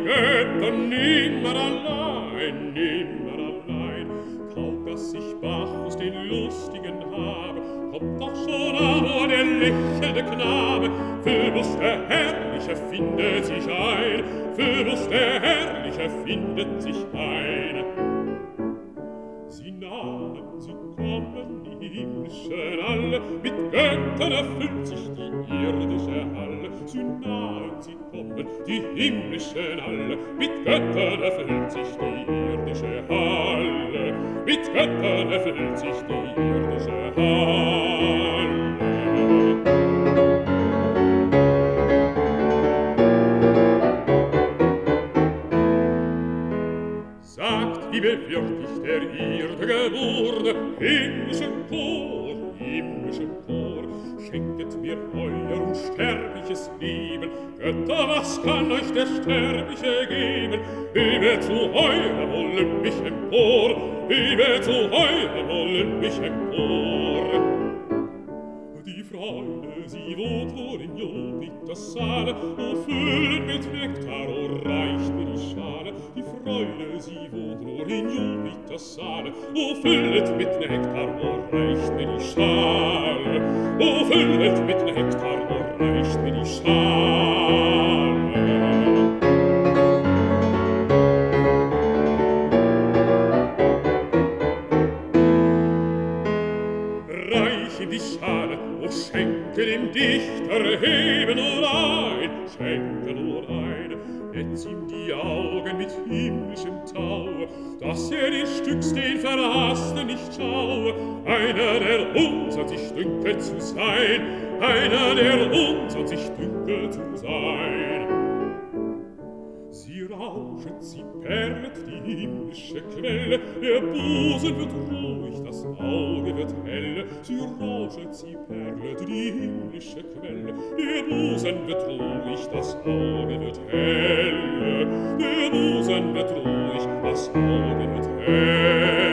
Götter nimmer allein, nimmer allein. Kaum, dass ich Bacchus den Lustigen habe, kommt doch schon an der lächelnde Knabe. Phöbus der Herrliche findet sich ein, Phöbus der Herrliche findet sich ein. Sie nahen, sie kommen, die himmlischen alle, mit Göttern erfüllt sich die irdische Halle. Sie nahen, sie kommen, die himmlischen alle, mit Göttern erfüllt sich die irdische Halle. Mit Göttern erfüllt sich die irdische Halle. Sagt, wie bewirkt der Irde Geburt, himmlischen Chor, schenket mir euer unsterbliches Leben. Götter, was kann euch der Sterbliche geben? Hebe zu eurem Olympich empor, hebe zu eurem Olympich empor. Die Freude, sie wohnt wohl in Jupiters Saale, o füllen mit Nektar, o reicht mir die Schale. Die Freude, sie wohnt wohl in Jupiters Saale, o füllet mit Nektar, o reicht mir die Schale. O füllet mit Nektar, o reicht mir die Schale. Die Schale, o schenke dem Dichter hebe nur ein, schenke nur ein, netz ihm die Augen mit himmlischem Tau, dass den Stücks den Verhassten nicht schaue. Einer, der uns an sich dünke zu sein, einer, der uns an sich dünke zu sein. Sie rauschet, sie perlet, die himmlische Quelle, der Busen wird ruhig, das Auge wird helle. Sie rauschet, sie perlet, die himmlische Quelle, der Busen wird ruhig, das Auge wird helle. Der Busen wird ruhig, das Auge wird helle.